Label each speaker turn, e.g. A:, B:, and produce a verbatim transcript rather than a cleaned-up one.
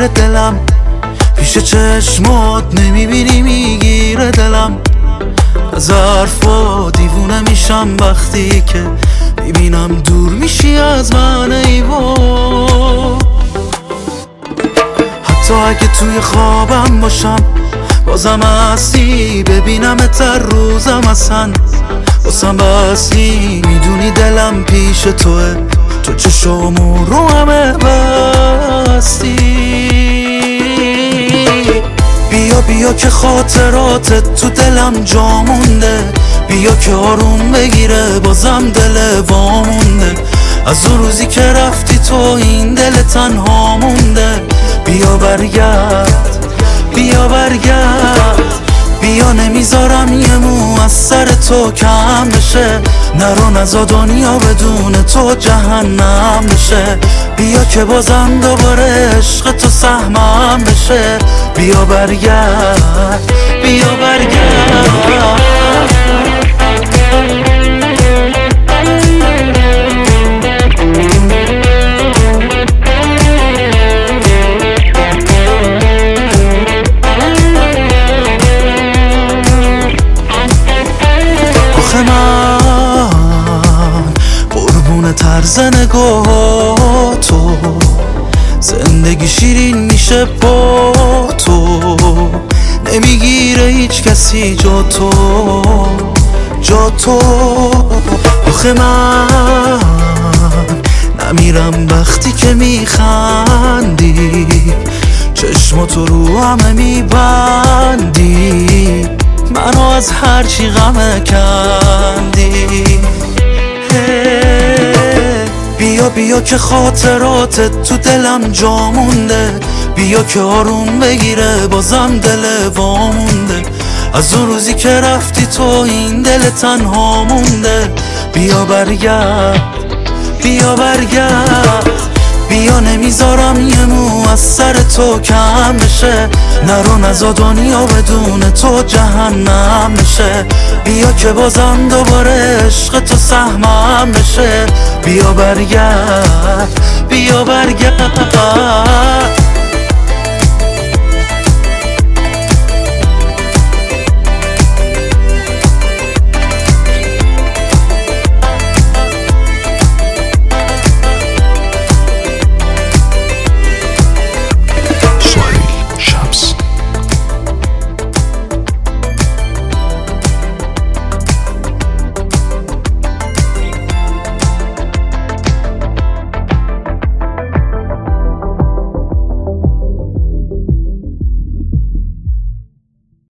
A: میره دلم، پیش چشمات نمیبینی میگیره دلم. از حرفا دیوونه میشم وقتی که میبینم دور میشی از من ای وای. حتی اگه توی خوابم باشم بازم هستی، ببینمت هر روزم اصلا واسم بستی. میدونی دلم پیش توه، تو چشامو رو همه بستی. بیا بیا که خاطراتت تو دلم جا مونده، بیا که آروم بگیره بازم دل وامونده. از اون روزی که رفتی تو این دل تنها مونده. بیا برگرد بیا برگرد، بیا نمیذارم یه مو از سر تو کم بشه. نرو نزا دنیا بدون تو جهنم بشه. بیا که بازم دوباره عشق تو سهمم بشه. بیا برگرد بیا برگرد. من قربون طرز نگاه تو، زندگی شیرین میشه با تو. نمیگیره هیچ کسی جا تو جا تو. آخه من نمیرم وقتی که میخندی، چشماتو رو همه میبندی، منو از هرچی غمه کندی. بیا بیا که خاطراتت تو دلم جا مونده، بیا که آروم بگیره بازم دل وامونده. از اون روزی که رفتی تو این دل تنها مونده. بیا برگرد بیا برگرد، بیا نمیذارم یه مو از سر تو کم بشه. نرو نزا دنیا بدون تو جهنم بشه. بیا که بازم دوباره عشق تو سهمم بشه. بیا برگرد بیا برگرد.